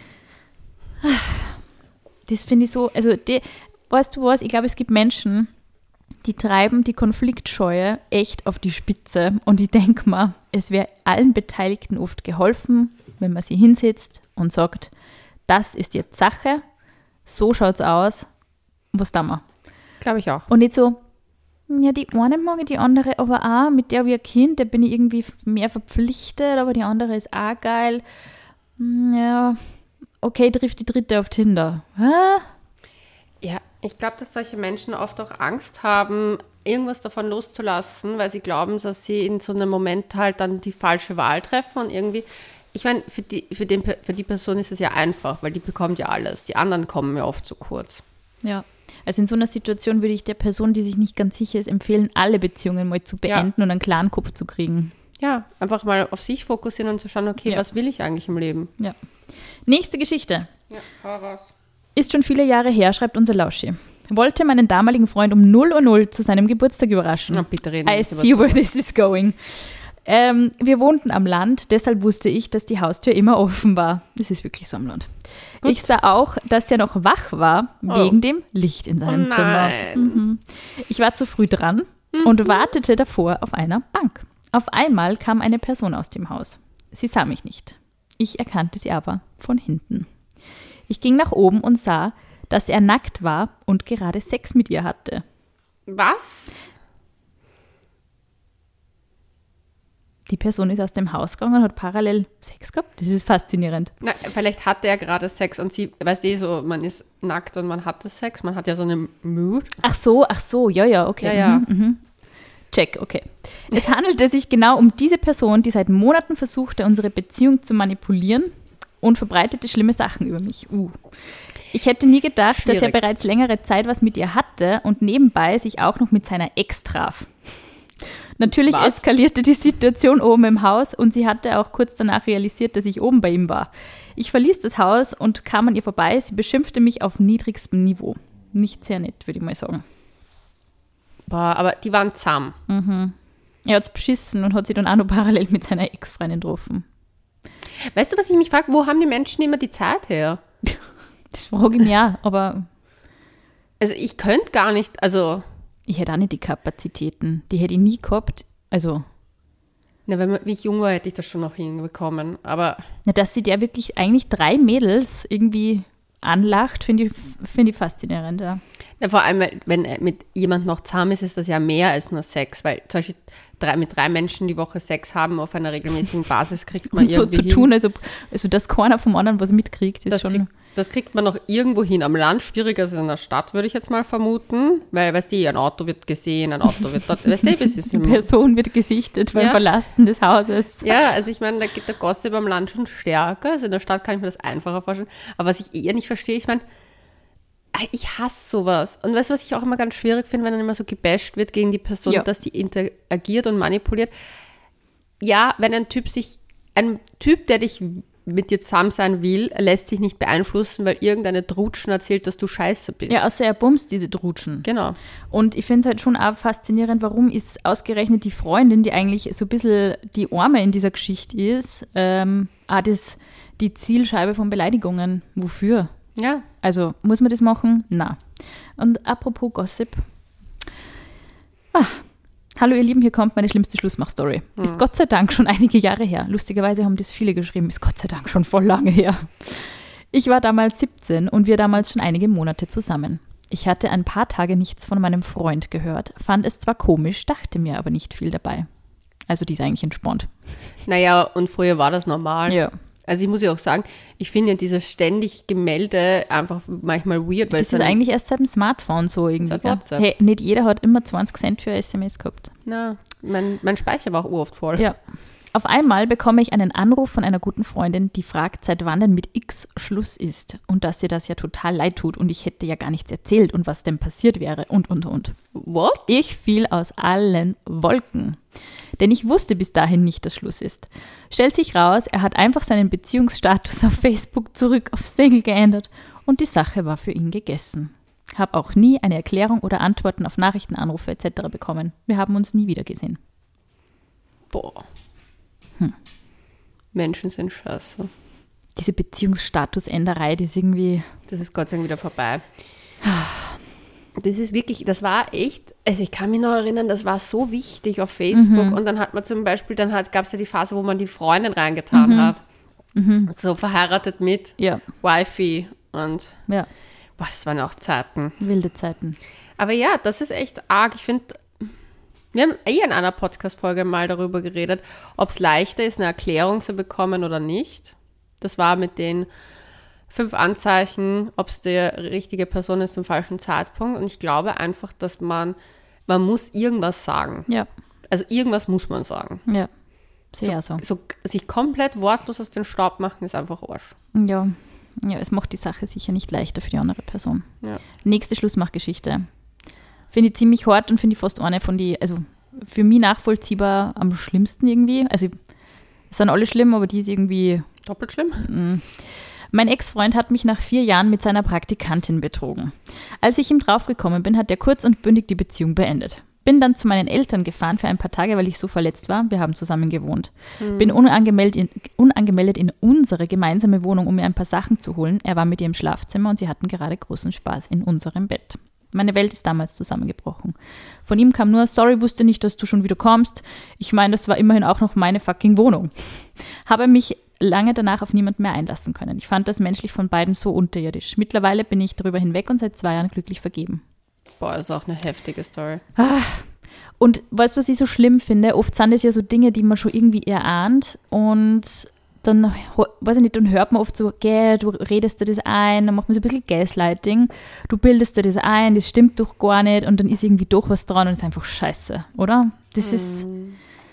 das finde ich so, also, die, weißt du was, ich glaube, es gibt Menschen, die treiben die Konfliktscheue echt auf die Spitze und ich denke mal, es wäre allen Beteiligten oft geholfen, wenn man sie hinsetzt und sagt, das ist jetzt Sache, so schaut's aus, was tun wir? Glaube ich auch. Und nicht so, ja, die eine mag ich, die andere aber auch, mit der wie ein Kind, da bin ich irgendwie mehr verpflichtet, aber die andere ist auch geil. Ja, okay, trifft die dritte auf Tinder. Hä? Ja, ich glaube, dass solche Menschen oft auch Angst haben, irgendwas davon loszulassen, weil sie glauben, dass sie in so einem Moment halt dann die falsche Wahl treffen und irgendwie, ich meine, für die, für, den, für die Person ist es ja einfach, weil die bekommt ja alles. Die anderen kommen ja oft zu kurz. Ja, also in so einer Situation würde ich der Person, die sich nicht ganz sicher ist, empfehlen, alle Beziehungen mal zu beenden ja. und einen klaren Kopf zu kriegen. Ja, einfach mal auf sich fokussieren und zu schauen, okay, ja. was will ich eigentlich im Leben? Ja. Nächste Geschichte. Ja, hau raus. Ist schon viele Jahre her, schreibt unser Lauschi. Wollte meinen damaligen Freund um null Uhr null zu seinem Geburtstag überraschen. Na, bitte reden I see where this is going. Ähm, wir wohnten am Land, deshalb wusste ich, dass die Haustür immer offen war. Das ist wirklich so am Land. Gut. Ich sah auch, dass er noch wach war, oh. wegen dem Licht in seinem oh Zimmer. Mhm. Ich war zu früh dran mhm. und wartete davor auf einer Bank. Auf einmal kam eine Person aus dem Haus. Sie sah mich nicht. Ich erkannte sie aber von hinten. Ich ging nach oben und sah, dass er nackt war und gerade Sex mit ihr hatte. Was? Die Person ist aus dem Haus gegangen und hat parallel Sex gehabt. Das ist faszinierend. Na, vielleicht hatte er gerade Sex und sie, weißt du, so, man ist nackt und man hatte Sex, man hat ja so eine Mood. Ach so, ach so, ja, ja, okay. Ja, ja. Mhm, mhm. Check, okay. Es handelte sich genau um diese Person, die seit Monaten versuchte, unsere Beziehung zu manipulieren und verbreitete schlimme Sachen über mich. Uh. Ich hätte nie gedacht, Schwierig. dass er bereits längere Zeit was mit ihr hatte und nebenbei sich auch noch mit seiner Ex traf. Natürlich was? eskalierte die Situation oben im Haus und sie hatte auch kurz danach realisiert, dass ich oben bei ihm war. Ich verließ das Haus und kam an ihr vorbei. Sie beschimpfte mich auf niedrigstem Niveau. Nicht sehr nett, würde ich mal sagen. Boah, aber die waren zahm. Mhm. Er hat es beschissen und hat sie dann auch noch parallel mit seiner Ex-Freundin getroffen. Weißt du, was ich mich frage? Wo haben die Menschen immer die Zeit her? Das frage ich mich auch, aber... Also ich könnte gar nicht, also... Ich hätte auch nicht die Kapazitäten. Die hätte ich nie gehabt. Also... Na, wenn man, wie ich jung war, hätte ich das schon noch hinbekommen, aber... Na, dass sie der wirklich eigentlich drei Mädels irgendwie anlacht, finde ich, find ich faszinierend, ja. Ja, vor allem, wenn mit jemand noch zahm ist, ist das ja mehr als nur Sex, weil zum Beispiel drei, mit drei Menschen die Woche Sex haben auf einer regelmäßigen Basis kriegt man und so irgendwie zu hin. tun, also, also dass keiner vom anderen was mitkriegt, ist das schon... Krieg, das kriegt man noch irgendwo hin. Am Land schwieriger als in der Stadt, würde ich jetzt mal vermuten, weil, weißt du, ein Auto wird gesehen, ein Auto wird dort, weißt du, es ist die Person wird gesichtet beim ja. Verlassen des Hauses. Ja, also ich meine, da geht der Gossip am Land schon stärker, also in der Stadt kann ich mir das einfacher vorstellen, aber was ich eher nicht verstehe, ich meine, ich hasse sowas. Und weißt du, was ich auch immer ganz schwierig finde, wenn dann immer so gebasht wird gegen die Person, ja. dass sie interagiert und manipuliert. Ja, wenn ein Typ sich, ein Typ, der dich mit dir zusammen sein will, lässt sich nicht beeinflussen, weil irgendeine Drutschen erzählt, dass du scheiße bist. Ja, außer er bumst diese Drutschen. Genau. Und ich finde es halt schon auch faszinierend, warum ist ausgerechnet die Freundin, die eigentlich so ein bisschen die Arme in dieser Geschichte ist, ähm, auch das, die Zielscheibe von Beleidigungen. Wofür? Ja. Also, muss man das machen? Na. Und apropos Gossip. Ah, hallo ihr Lieben, hier kommt meine schlimmste Schlussmach-Story. Mhm. Ist Gott sei Dank schon einige Jahre her. Lustigerweise haben das viele geschrieben, ist Gott sei Dank schon voll lange her. Ich war damals siebzehn und wir damals schon einige Monate zusammen. Ich hatte ein paar Tage nichts von meinem Freund gehört, fand es zwar komisch, dachte mir aber nicht viel dabei. Also die ist eigentlich entspannt. Naja, und früher war das normal. Ja. Also ich muss ja auch sagen, ich finde ja dieses ständig Gemälde einfach manchmal weird. Weil das ist eigentlich erst seit dem Smartphone so irgendwie. Seit WhatsApp. Hey, nicht jeder hat immer zwanzig Cent für S M S gehabt. Na, mein, mein Speicher war auch uroft voll. Ja. Auf einmal bekomme ich einen Anruf von einer guten Freundin, die fragt, seit wann denn mit X Schluss ist und dass ihr das ja total leid tut und ich hätte ja gar nichts erzählt und was denn passiert wäre und, und, und. What? Ich fiel aus allen Wolken. Denn ich wusste bis dahin nicht, dass Schluss ist. Stellt sich raus, er hat einfach seinen Beziehungsstatus auf Facebook zurück auf Single geändert und die Sache war für ihn gegessen. Habe auch nie eine Erklärung oder Antworten auf Nachrichten, Anrufe et cetera bekommen. Wir haben uns nie wieder gesehen. Boah. Hm. Menschen sind scheiße. Diese Beziehungsstatusänderei, die ist irgendwie... Das ist Gott sei Dank wieder vorbei. Das ist wirklich, das war echt, also ich kann mich noch erinnern, das war so wichtig auf Facebook mhm. und dann hat man zum Beispiel, dann gab es ja die Phase, wo man die Freundin reingetan mhm. hat. Mhm. So verheiratet mit ja. Wifi und ja. boah, das waren auch Zeiten. Wilde Zeiten. Aber ja, das ist echt arg. Ich finde, wir haben eh in einer Podcast-Folge mal darüber geredet, ob es leichter ist, eine Erklärung zu bekommen oder nicht. Das war mit den fünf Anzeichen, ob es die richtige Person ist zum falschen Zeitpunkt. Und ich glaube einfach, dass man, man muss irgendwas sagen. Ja. Also irgendwas muss man sagen. Ja, sehr so. so. So sich komplett wortlos aus dem Staub machen, ist einfach Arsch. Ja. Ja, es macht die Sache sicher nicht leichter für die andere Person. Ja. Nächste Schlussmachgeschichte. Finde ich ziemlich hart und finde ich fast eine von die, also für mich nachvollziehbar am schlimmsten irgendwie. Also es sind alle schlimm, aber die ist irgendwie... Doppelt schlimm? Mm. Mein Ex-Freund hat mich nach vier Jahren mit seiner Praktikantin betrogen. Als ich ihm draufgekommen bin, hat er kurz und bündig die Beziehung beendet. Bin dann zu meinen Eltern gefahren für ein paar Tage, weil ich so verletzt war. Wir haben zusammen gewohnt. Mhm. Bin unangemeldet in, unangemeldet in unsere gemeinsame Wohnung, um mir ein paar Sachen zu holen. Er war mit ihr im Schlafzimmer und sie hatten gerade großen Spaß in unserem Bett. Meine Welt ist damals zusammengebrochen. Von ihm kam nur, sorry, wusste nicht, dass du schon wieder kommst. Ich meine, das war immerhin auch noch meine fucking Wohnung. Habe mich lange danach auf niemanden mehr einlassen können. Ich fand das menschlich von beiden so unterirdisch. Mittlerweile bin ich darüber hinweg und seit zwei Jahren glücklich vergeben. Boah, ist auch eine heftige Story. Ah, und weißt du, was ich so schlimm finde? Oft sind es ja so Dinge, die man schon irgendwie erahnt und dann, weiß ich nicht, dann hört man oft so, gell, du redest dir das ein, dann macht man so ein bisschen Gaslighting, du bildest dir das ein, das stimmt doch gar nicht und dann ist irgendwie doch was dran und es ist einfach scheiße, oder? Das ist... Mm.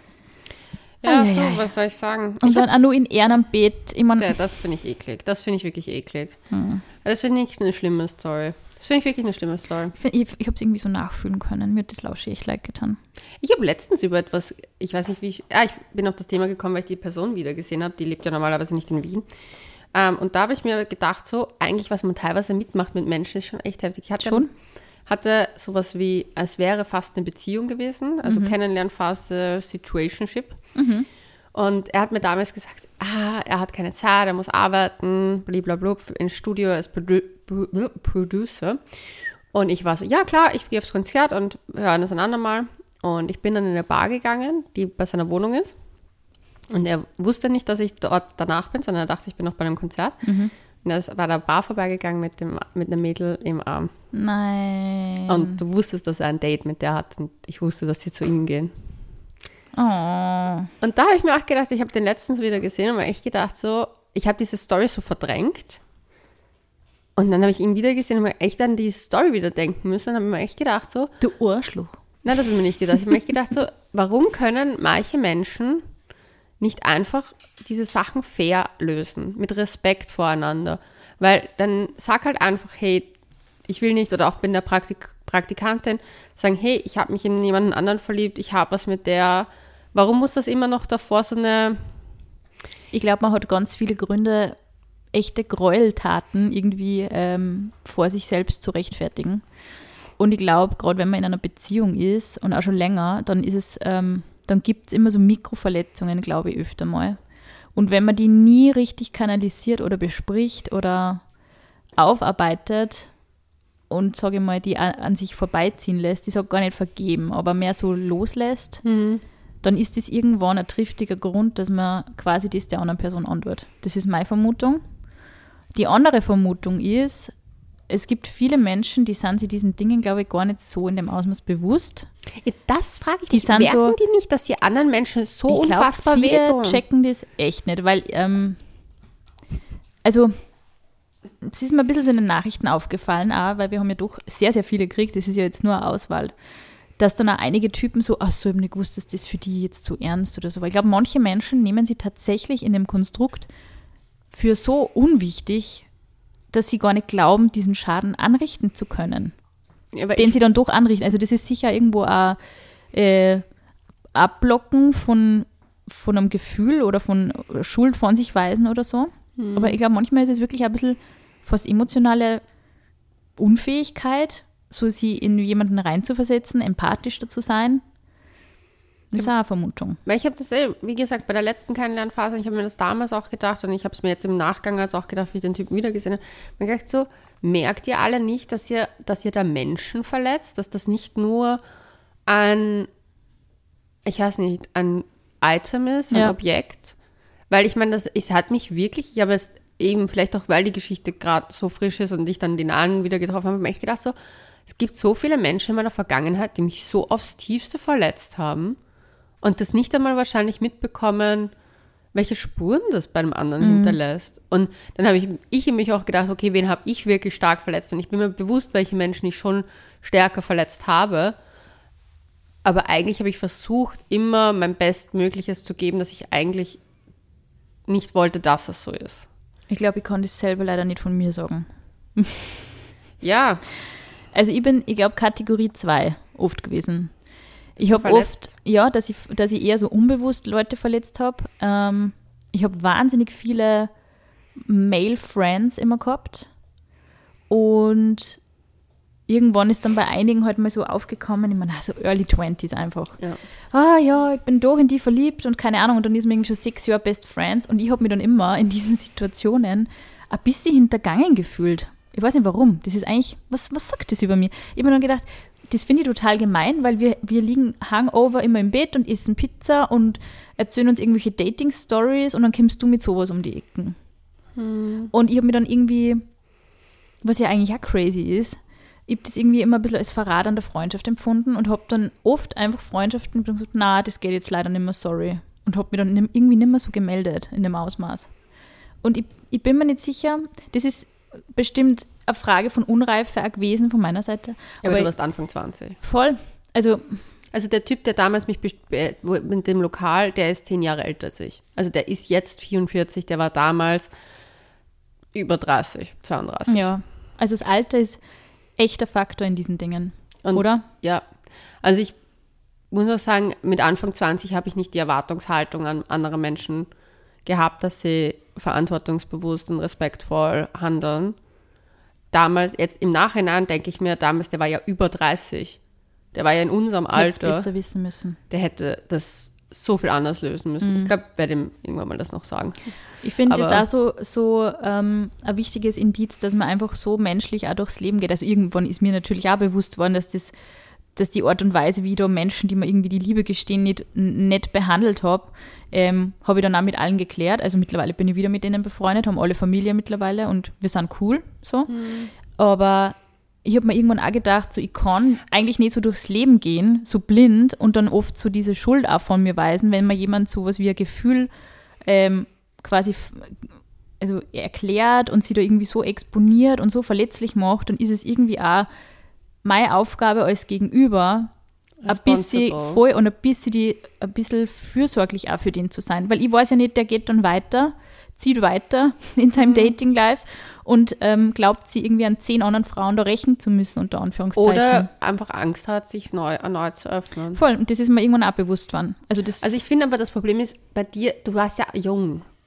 Ja, ai, ai, du, ai. was soll ich sagen? Und ich dann auch nur in Ehren am Bett. Ich mein, ja, das finde ich eklig. Das finde ich wirklich eklig. Hm. Das finde ich eine schlimme Story. Das finde ich wirklich eine schlimme Story. Ich, ich, ich habe es irgendwie so nachfühlen können. Mir hat das Lausche echt leid getan. Ich habe letztens über etwas, ich weiß nicht, wie ich, ah, ich bin auf das Thema gekommen, weil ich die Person wieder gesehen habe. Die lebt ja normalerweise nicht in Wien. Ähm, und da habe ich mir gedacht, so, eigentlich, was man teilweise mitmacht mit Menschen, ist schon echt heftig. Ich hatte, Schon? hatte sowas wie, als wäre fast eine Beziehung gewesen. Also Mhm. Kennenlernphase, Situationship. Mhm. Und er hat mir damals gesagt, ah, er hat keine Zeit, er muss arbeiten, blablabla, im Studio als Produ- Pro- Producer. Und ich war so, ja klar, ich gehe aufs Konzert und hören das ein andermal. Und ich bin dann in eine Bar gegangen, die bei seiner Wohnung ist. Und er wusste nicht, dass ich dort danach bin, sondern er dachte, ich bin noch bei einem Konzert. Mhm. Und er ist bei der Bar vorbeigegangen mit, dem, mit einem Mädel im Arm. Nein. Und du wusstest, dass er ein Date mit der hat. Und ich wusste, dass sie zu ihm gehen. Oh. Und da habe ich mir auch gedacht, ich habe den letztens wieder gesehen und mir echt gedacht, so, ich habe diese Story so verdrängt. Und dann habe ich ihn wieder gesehen und mir echt an die Story wieder denken müssen. Und habe mir echt gedacht, so, Du Arschloch. nein, das habe ich mir nicht gedacht. Ich habe mir echt gedacht, so, warum können manche Menschen nicht einfach diese Sachen fair lösen, mit Respekt voreinander? Weil dann sag halt einfach, hey, ich will nicht, oder auch bin der Praktik- Praktikantin, sagen, hey, ich habe mich in jemanden anderen verliebt, ich habe was mit der, warum muss das immer noch davor so eine ich glaube, man hat ganz viele Gründe, echte Gräueltaten irgendwie ähm, vor sich selbst zu rechtfertigen. Und ich glaube, gerade wenn man in einer Beziehung ist und auch schon länger, dann ist es, ähm, dann gibt es immer so Mikroverletzungen, glaube ich, öfter mal. Und wenn man die nie richtig kanalisiert oder bespricht oder aufarbeitet und, sage ich mal, die an, an sich vorbeiziehen lässt, ich sage gar nicht vergeben, aber mehr so loslässt, mhm. dann ist das irgendwann ein triftiger Grund, dass man quasi das der anderen Person antwortet. Das ist meine Vermutung. Die andere Vermutung ist, es gibt viele Menschen, die sind sich diesen Dingen, glaube ich, gar nicht so in dem Ausmaß bewusst. Das frage ich die mich. Sind Merken so, die nicht, dass die anderen Menschen so ich glaub, unfassbar viele wehtun? Checken das echt nicht, weil, ähm, also, es ist mir ein bisschen so in den Nachrichten aufgefallen, auch, weil wir haben ja doch sehr, sehr viele gekriegt, das ist ja jetzt nur eine Auswahl, dass dann auch einige Typen so, ach so, ich habe nicht gewusst, dass das für die jetzt zu ernst oder so. Weil ich glaube, manche Menschen nehmen sie tatsächlich in dem Konstrukt für so unwichtig, dass sie gar nicht glauben, diesen Schaden anrichten zu können, ja, den sie dann doch anrichten. Also das ist sicher irgendwo ein äh, Abblocken von, von einem Gefühl oder von Schuld von sich weisen oder so. Mhm. Aber ich glaube, manchmal ist es wirklich ein bisschen fast emotionale Unfähigkeit, so sie in jemanden reinzuversetzen, empathisch dazu sein. Das ist auch eine Vermutung. Weil ich habe das, eh, wie gesagt, bei der letzten Kennenlernphase, ich habe mir das damals auch gedacht und ich habe es mir jetzt im Nachgang als auch gedacht, wie ich den Typen wieder gesehen habe. Mir gedacht so, merkt ihr alle nicht, dass ihr, dass ihr da Menschen verletzt, dass das nicht nur ein, ich weiß nicht, ein Item ist, ein ja. Objekt? Weil ich meine, das, es hat mich wirklich, ich habe jetzt eben, vielleicht auch, weil die Geschichte gerade so frisch ist und ich dann den anderen wieder getroffen habe, habe ich mir echt gedacht so, es gibt so viele Menschen in meiner Vergangenheit, die mich so aufs Tiefste verletzt haben und das nicht einmal wahrscheinlich mitbekommen, welche Spuren das bei einem anderen mhm. hinterlässt. Und dann habe ich, ich mich auch gedacht, okay, wen habe ich wirklich stark verletzt? Und ich bin mir bewusst, welche Menschen ich schon stärker verletzt habe. Aber eigentlich habe ich versucht, immer mein Bestmögliches zu geben, dass ich eigentlich nicht wollte, dass es so ist. Ich glaube, ich kann das selber leider nicht von mir sagen. Ja. Also ich bin, ich glaube, Kategorie zwei oft gewesen. Ich habe oft, ja, dass ich, dass ich eher so unbewusst Leute verletzt habe. Ähm, ich habe wahnsinnig viele Male Friends immer gehabt. Und irgendwann ist dann bei einigen halt mal so aufgekommen, ich meine, so Early Twenties einfach. Ja. Ah ja, ich bin doch in die verliebt und keine Ahnung. Und dann ist man irgendwie schon sechs Jahre Best Friends. Und ich habe mich dann immer in diesen Situationen ein bisschen hintergangen gefühlt. Ich weiß nicht warum. Das ist eigentlich, was, was sagt das über mich? Ich habe mir dann gedacht, das finde ich total gemein, weil wir, wir liegen hangover immer im Bett und essen Pizza und erzählen uns irgendwelche Dating-Stories und dann kommst du mit sowas um die Ecken. Hm. Und ich habe mir dann irgendwie, was ja eigentlich auch crazy ist, ich habe das irgendwie immer ein bisschen als Verrat an der Freundschaft empfunden und habe dann oft einfach Freundschaften gesagt, na, das geht jetzt leider nicht mehr, sorry. Und habe mich dann irgendwie nicht mehr so gemeldet in dem Ausmaß. Und ich, ich bin mir nicht sicher, das ist bestimmt eine Frage von Unreife auch gewesen von meiner Seite. Ja, aber, aber du warst Anfang zwanzig. Voll. Also, also der Typ, der damals mich mit dem Lokal, der ist zehn Jahre älter als ich. Also der ist jetzt vierundvierzig, der war damals über dreißig, zweiunddreißig. Ja, also das Alter ist echter Faktor in diesen Dingen, und, oder? Ja, also ich muss auch sagen, mit Anfang zwanzig habe ich nicht die Erwartungshaltung an andere Menschen gehabt, dass sie verantwortungsbewusst und respektvoll handeln. Damals, jetzt im Nachhinein denke ich mir, damals, der war ja über dreißig. Der war ja in unserem Alter. Hätte es besser wissen müssen. Der hätte das so viel anders lösen müssen. Mhm. Ich glaube, ich werde ihm irgendwann mal das noch sagen. Ich finde das auch so, so ähm, ein wichtiges Indiz, dass man einfach so menschlich auch durchs Leben geht. Also irgendwann ist mir natürlich auch bewusst worden, dass das, dass die Art und Weise, wie ich da Menschen, die mir irgendwie die Liebe gestehen, nicht nett behandelt habe, ähm, habe ich dann auch mit allen geklärt. Also mittlerweile bin ich wieder mit denen befreundet, haben alle Familie mittlerweile und wir sind cool. So. Mhm. Aber ich habe mir irgendwann auch gedacht, so, ich kann eigentlich nicht so durchs Leben gehen, so blind und dann oft so diese Schuld auch von mir weisen, wenn mir jemand sowas wie ein Gefühl ähm, quasi f- also erklärt und sie da irgendwie so exponiert und so verletzlich macht, dann ist es irgendwie auch meine Aufgabe als Gegenüber, ein bisschen voll und ein bisschen, die, ein bisschen fürsorglich auch für den zu sein. Weil ich weiß ja nicht, der geht dann weiter, zieht weiter in seinem mhm. Dating-Life und ähm, glaubt, sie irgendwie an zehn anderen Frauen da rächen zu müssen, unter Anführungszeichen. Oder einfach Angst hat, sich neu, erneut zu öffnen. Voll, und das ist mir irgendwann auch bewusst worden. Also, das also ich finde aber, das Problem ist, bei dir, du warst ja jung.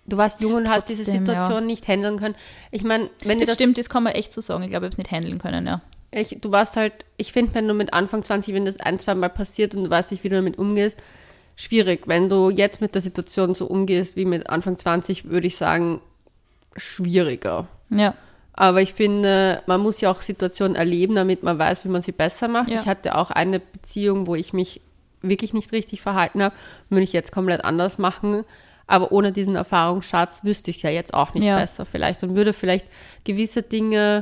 du warst jung und hast diese Trotzdem, Situation ja. nicht handeln können. Ich meine, wenn dir Das das stimmt, das kann man echt so sagen. Ich glaube, ich habe es nicht handeln können, ja. Ich, du warst halt, ich finde, wenn du mit Anfang zwanzig, wenn das ein, zwei Mal passiert und du weißt nicht, wie du damit umgehst, schwierig. Wenn du jetzt mit der Situation so umgehst wie mit Anfang zwanzig, würde ich sagen, schwieriger. Ja. Aber ich finde, man muss ja auch Situationen erleben, damit man weiß, wie man sie besser macht. Ja. Ich hatte auch eine Beziehung, wo ich mich wirklich nicht richtig verhalten habe, würde ich jetzt komplett anders machen. Aber ohne diesen Erfahrungsschatz wüsste ich es ja jetzt auch nicht Ja. besser vielleicht und würde vielleicht gewisse Dinge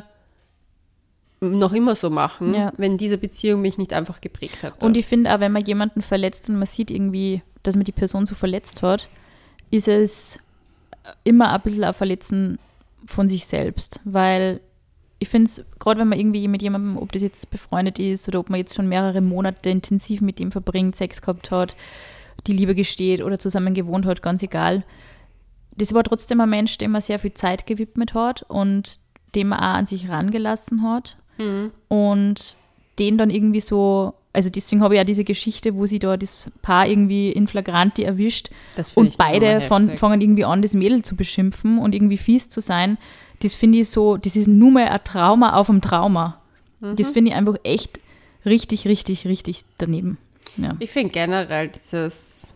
noch immer so machen, Ja. wenn diese Beziehung mich nicht einfach geprägt hätte. Und ich finde auch, wenn man jemanden verletzt und man sieht irgendwie, dass man die Person so verletzt hat, ist es immer ein bisschen ein Verletzen von sich selbst. Weil ich finde es, gerade wenn man irgendwie mit jemandem, ob das jetzt befreundet ist oder ob man jetzt schon mehrere Monate intensiv mit ihm verbringt, Sex gehabt hat, die Liebe gesteht oder zusammen gewohnt hat, ganz egal. Das war trotzdem ein Mensch, dem man sehr viel Zeit gewidmet hat und den man auch an sich rangelassen hat. Mhm. Und den dann irgendwie so, also deswegen habe ich ja diese Geschichte, wo sie da das Paar irgendwie in Flagranti erwischt Das finde und ich noch beide mal von, heftig. fangen irgendwie an, das Mädel zu beschimpfen und irgendwie fies zu sein. Das finde ich so, das ist nur mal ein Trauma auf dem Trauma. Mhm. Das finde ich einfach echt richtig, richtig, richtig daneben. Ja. Ich finde generell dieses,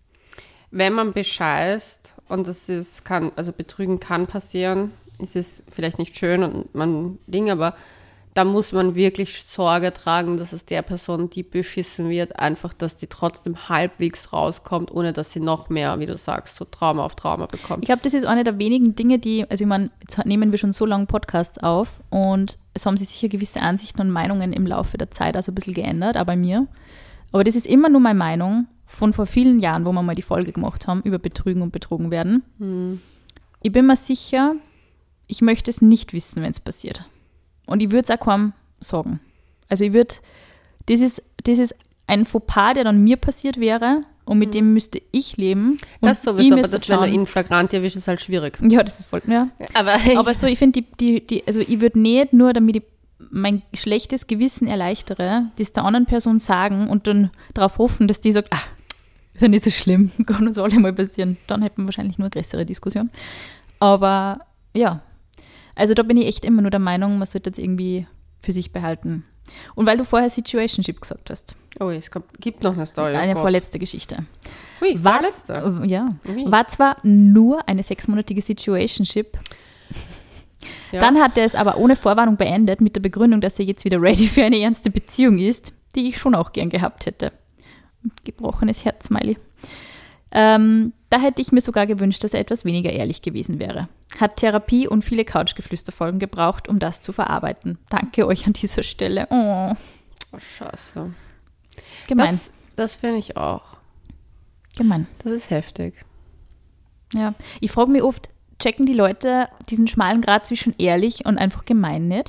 wenn man bescheißt und das ist, kann, also Betrügen kann passieren, es ist vielleicht nicht schön und man Ding, aber da muss man wirklich Sorge tragen, dass es der Person, die beschissen wird, einfach, dass die trotzdem halbwegs rauskommt, ohne dass sie noch mehr, wie du sagst, so Trauma auf Trauma bekommt. Ich glaube, das ist eine der wenigen Dinge, die, also ich meine, jetzt nehmen wir schon so lange Podcasts auf und es haben sich sicher gewisse Ansichten und Meinungen im Laufe der Zeit also ein bisschen geändert, auch bei mir. Aber das ist immer nur meine Meinung von vor vielen Jahren, wo wir mal die Folge gemacht haben über Betrügen und Betrogen werden. Hm. Ich bin mir sicher, ich möchte es nicht wissen, wenn es passiert. Und ich würde es auch kaum sagen. Also ich würde, das ist, das ist ein Fauxpas, der dann mir passiert wäre und mit dem müsste ich leben. Und Das ich sowieso, aber müsste das, wenn du schauen- ihn flagrant erwischst, ist halt schwierig. Ja, das ist voll, ja. Aber, Aber so, ich finde, die, die, die, also ich würde nicht nur, damit ich mein schlechtes Gewissen erleichtere, das der anderen Person sagen und dann darauf hoffen, dass die sagt, ah, ist ja nicht so schlimm, kann uns alle mal passieren. Dann hätten wir wahrscheinlich nur eine größere Diskussion. Aber ja, also da bin ich echt immer nur der Meinung, man sollte das irgendwie für sich behalten. Und weil du vorher Situationship gesagt hast, oh, es kommt, gibt noch eine Story. eine oh Gott. vorletzte Geschichte. Ui, War, vorletzte. äh, ja, Ui. war zwar nur eine sechsmonatige Situationship, Ja. dann hat er es aber ohne Vorwarnung beendet mit der Begründung, dass er jetzt wieder ready für eine ernste Beziehung ist, die ich schon auch gern gehabt hätte. Gebrochenes Herz, Smiley. Ähm, da hätte ich mir sogar gewünscht, dass er etwas weniger ehrlich gewesen wäre. Hat Therapie und viele Couchgeflüsterfolgen gebraucht, um das zu verarbeiten. Danke euch an dieser Stelle. Oh, Oh, scheiße. gemein, Das, das finde ich auch. gemein. Das ist heftig. Ja. Ich frage mich oft, checken die Leute diesen schmalen Grat zwischen ehrlich und einfach gemein nicht?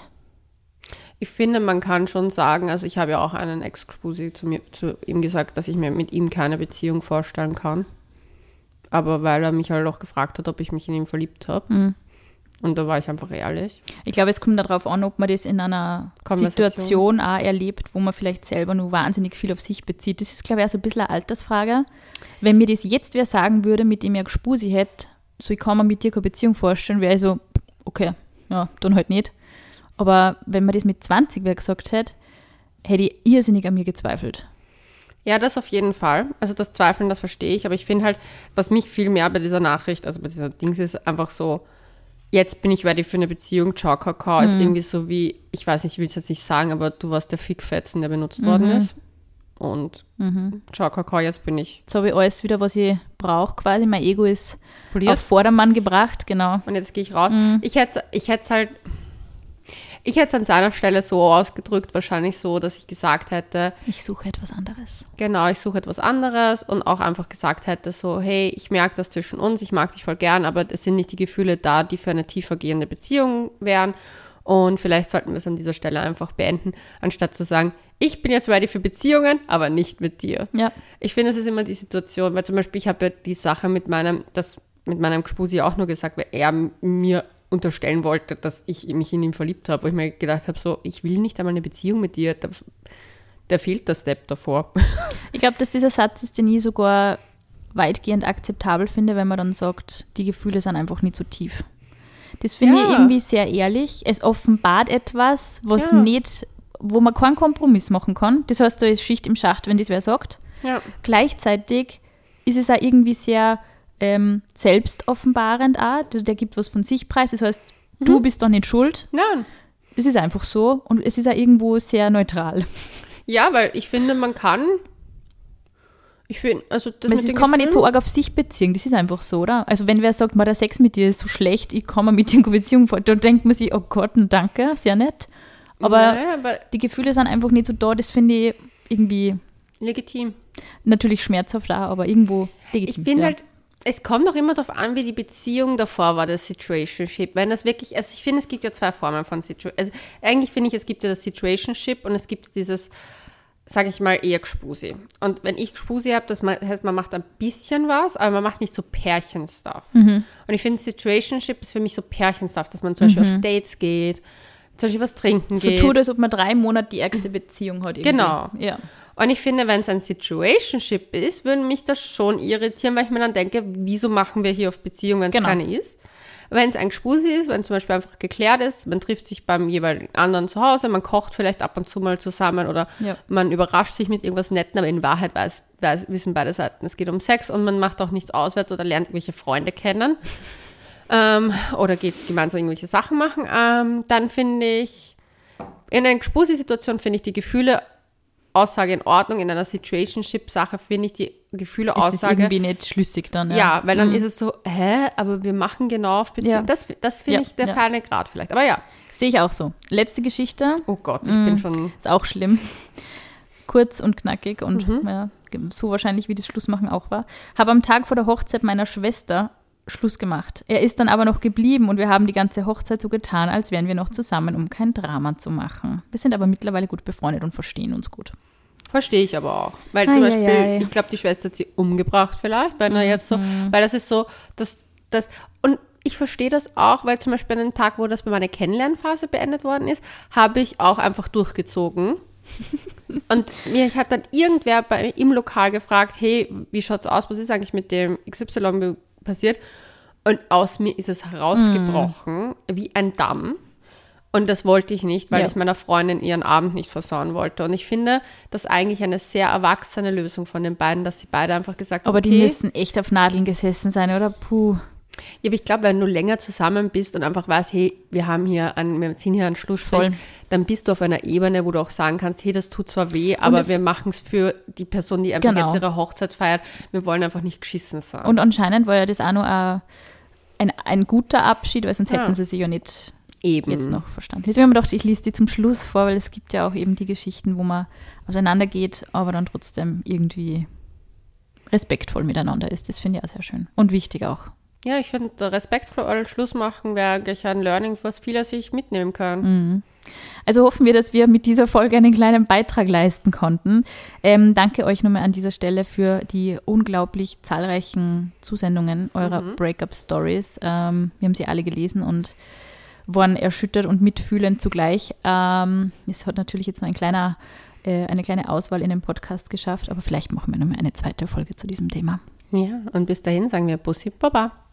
Ich finde, man kann schon sagen, also ich habe ja auch einen Ex-Spusi zu, mir- zu ihm gesagt, dass ich mir mit ihm keine Beziehung vorstellen kann. Aber weil er mich halt auch gefragt hat, ob ich mich in ihn verliebt habe. Mhm. Und da war ich einfach ehrlich. Ich glaube, es kommt darauf an, ob man das in einer Konversation. Situation auch erlebt, wo man vielleicht selber nur wahnsinnig viel auf sich bezieht. Das ist, glaube ich, auch so ein bisschen eine Altersfrage. Wenn mir das jetzt wer sagen würde, mit dem ich eine Gspusi hätte, so ich kann mir mit dir keine Beziehung vorstellen, wäre ich so, okay, ja, dann halt nicht. Aber wenn man das mit zwanzig wer gesagt hätte, hätte ich irrsinnig an mir gezweifelt. Ja, das auf jeden Fall. Also das Zweifeln, das verstehe ich. Aber ich finde halt, was mich viel mehr bei dieser Nachricht, also bei dieser Dings ist, einfach so, jetzt bin ich ready für eine Beziehung, ciao, Kakao, ist irgendwie so wie, ich weiß nicht, ich will es jetzt nicht sagen, aber du warst der Fickfetzen, der benutzt worden ist. Und ciao, Kakao, jetzt bin ich Jetzt habe ich alles wieder, was ich brauche quasi. Mein Ego ist poliert. auf Vordermann gebracht, genau. Und jetzt gehe ich raus. Ich hätte ich es halt, ich hätte es an seiner Stelle so ausgedrückt, wahrscheinlich so, dass ich gesagt hätte, Ich suche etwas anderes. genau, ich suche etwas anderes und auch einfach gesagt hätte so, hey, ich merke das zwischen uns, ich mag dich voll gern, aber es sind nicht die Gefühle da, die für eine tiefergehende Beziehung wären und vielleicht sollten wir es an dieser Stelle einfach beenden, anstatt zu sagen, ich bin jetzt ready für Beziehungen, aber nicht mit dir. Ja. Ich finde, es ist immer die Situation, weil zum Beispiel ich habe ja die Sache mit meinem, das mit meinem Gspusi auch nur gesagt, weil er mir unterstellen wollte, dass ich mich in ihn verliebt habe, wo ich mir gedacht habe, so, ich will nicht einmal eine Beziehung mit dir, da, da fehlt der Step davor. Ich glaube, dass dieser Satz ist, den ich sogar weitgehend akzeptabel finde, wenn man dann sagt, die Gefühle sind einfach nicht so tief. Das finde Ja. ich irgendwie sehr ehrlich. Es offenbart etwas, was Ja. nicht, wo man keinen Kompromiss machen kann. Das heißt, da ist Schicht im Schacht, wenn das wer sagt. Ja. Gleichzeitig ist es auch irgendwie sehr ähm, selbstoffenbarend auch. Der, der gibt was von sich preis. Das heißt, Mhm. du bist doch nicht schuld. Nein. Das ist einfach so. Und es ist auch irgendwo sehr neutral. Ja, weil ich finde, man kann. Ich finde, also das Das mit den kann man nicht so Gefühlen- arg auf sich beziehen. Das ist einfach so, oder? Also wenn wer sagt, man, der Sex mit dir ist so schlecht, ich kann mir mit dir in eine Beziehung vor, dann denkt man sich, oh Gott, danke, sehr nett. Aber Nein, aber die Gefühle sind einfach nicht so da. Das finde ich irgendwie legitim. natürlich schmerzhaft auch, aber irgendwo Ich legitim. finde ja. halt, es kommt auch immer darauf an, wie die Beziehung davor war, das Situationship. Wenn das wirklich, also ich finde, es gibt ja zwei Formen von Situationship. Also eigentlich finde ich, es gibt ja das Situationship und es gibt dieses, sage ich mal, eher Gspusi. Und wenn ich Gspusi habe, das heißt, man macht ein bisschen was, aber man macht nicht so Pärchenstuff. Mhm. Und ich finde, Situationship ist für mich so Pärchenstuff, dass man zum Beispiel auf Dates geht, zum Beispiel was trinken So geht. tut, als ob man drei Monate die ärgste Beziehung hat. Irgendwie. Genau. Ja. Und ich finde, wenn es ein Situationship ist, würde mich das schon irritieren, weil ich mir dann denke, wieso machen wir hier auf Beziehung, wenn es Genau. keine ist? Wenn es ein Gspusi ist, wenn zum Beispiel einfach geklärt ist, man trifft sich beim jeweiligen anderen zu Hause, man kocht vielleicht ab und zu mal zusammen oder Ja. man überrascht sich mit irgendwas Netten, aber in Wahrheit weiß, weiß, wissen beide Seiten, es geht um Sex und man macht auch nichts auswärts oder lernt irgendwelche Freunde kennen ähm, oder geht gemeinsam irgendwelche Sachen machen, ähm, dann finde ich, in einer Gspusi-Situation finde ich die Gefühle Aussage in Ordnung, in einer Situationship-Sache finde ich die Gefühle Es ist Aussage, irgendwie nicht schlüssig dann. Ja, ja, weil dann ist es so, hä, aber wir machen genau auf Beziehung. Ja. Das, das finde Ja, ich der ja. feine Grad vielleicht. Aber ja, Sehe ich auch so. Letzte Geschichte, oh Gott, ich bin schon, ist auch schlimm. Kurz und knackig und Mhm. ja, so wahrscheinlich, wie das Schlussmachen auch war. Habe am Tag vor der Hochzeit meiner Schwester Schluss gemacht. Er ist dann aber noch geblieben und wir haben die ganze Hochzeit so getan, als wären wir noch zusammen, um kein Drama zu machen. Wir sind aber mittlerweile gut befreundet und verstehen uns gut. verstehe ich aber auch. Weil Ei, zum ei, Beispiel, ei. ich glaube, die Schwester hat sie umgebracht vielleicht, weil er jetzt so, Mhm. weil das ist so, dass das, und ich verstehe das auch, weil zum Beispiel an dem Tag, wo das bei meiner Kennenlernphase beendet worden ist, habe ich auch einfach durchgezogen. Und mir hat dann irgendwer bei, im Lokal gefragt, hey, wie schaut's aus, was ist eigentlich mit dem X Y passiert? Und aus mir ist es herausgebrochen, wie ein Damm. Und das wollte ich nicht, weil Ja. ich meiner Freundin ihren Abend nicht versauen wollte. Und ich finde, das ist eigentlich eine sehr erwachsene Lösung von den beiden, dass sie beide einfach gesagt haben, Aber okay. die müssen echt auf Nadeln gesessen sein, oder? Puh. Ja, aber ich glaube, wenn du länger zusammen bist und einfach weißt, hey, wir haben hier einen, wir ziehen hier einen Schlussstrich, Voll. dann bist du auf einer Ebene, wo du auch sagen kannst, hey, das tut zwar weh, aber es- wir machen es für die Person, die einfach Genau. jetzt ihre Hochzeit feiert. Wir wollen einfach nicht geschissen sein. Und anscheinend war ja das auch noch ein, ein, ein guter Abschied, weil sonst Ja. hätten sie sich ja nicht Eben. jetzt noch verstanden. Jetzt habe ich mir gedacht, ich lese die zum Schluss vor, weil es gibt ja auch eben die Geschichten, wo man auseinandergeht, aber dann trotzdem irgendwie respektvoll miteinander ist. Das finde ich auch sehr schön. Und wichtig auch. Ja, ich finde, respektvoll Schluss machen wäre eigentlich ein Learning, was viele sich mitnehmen können. Also hoffen wir, dass wir mit dieser Folge einen kleinen Beitrag leisten konnten. Ähm, danke euch nochmal an dieser Stelle für die unglaublich zahlreichen Zusendungen eurer Breakup-Stories. Ähm, wir haben sie alle gelesen und waren erschüttert und mitfühlend zugleich. Ähm, es hat natürlich jetzt noch ein kleiner, äh, eine kleine Auswahl in dem Podcast geschafft, aber vielleicht machen wir nochmal eine zweite Folge zu diesem Thema. Ja, und bis dahin sagen wir Bussi Baba.